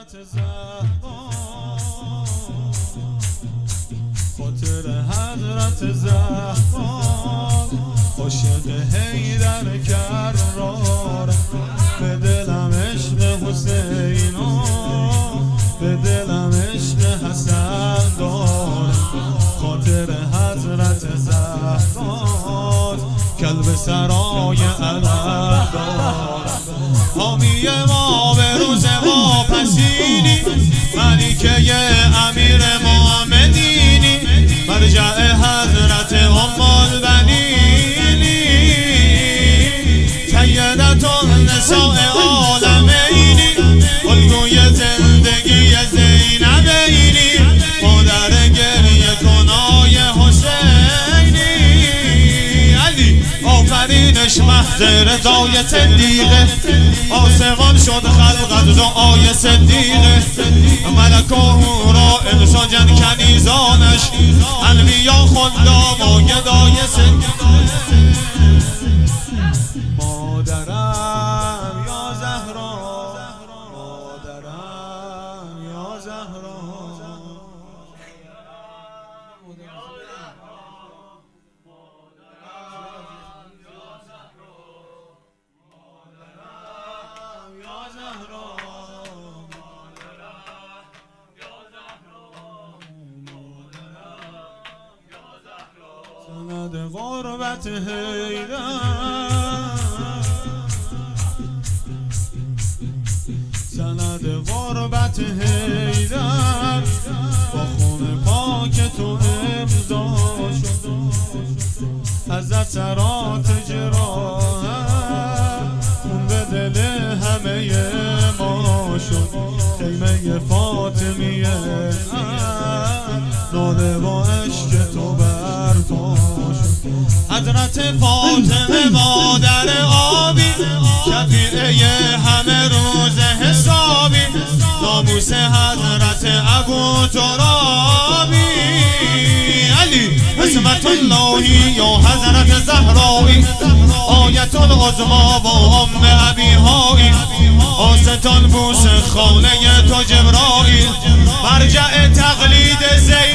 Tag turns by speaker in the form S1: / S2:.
S1: حضرت زهرا، خاطر حضرت زهرا، عاشق حیدر کرار، به دلم عشق حسین و به دلم عشق حسن دارم. خاطر حضرت زهرا کلب سرای علم دارم. حامی ما به روز ما پسینی، ملکه امیر ما مدینی، مرجع حضرت ام البنینی، سیدة النساء عالمینی، الگوی زندگی زینبینی، مادر گریه کنای حسینی. علی آفرینش محض رضای صدیقه، آسمان شد خلقت دعای صدیقه، ملک و حورا انسان جن کنیزانش، انبیا خندام و گدای صدیقه. مادرم یا زهرا، مادرم یا زهرا، سند غربت حیدر، سند غربت حیدر، با خون پاک تو امضا شد، از اثرات جراحت خون به دل همه ما شد. خیمه فاطمیه ناله با عشق تو برپا شد. حضرت فاطمه مادر آبی، شفیعه همه روز حسابی، ناموس حضرت ابو ترابی. علی عصمت اللهی یا حضرت زهرایی، آیت العظما و ام ابیهایی، آستان بوس خانه تو جبرائیل، مرجع تقلید زید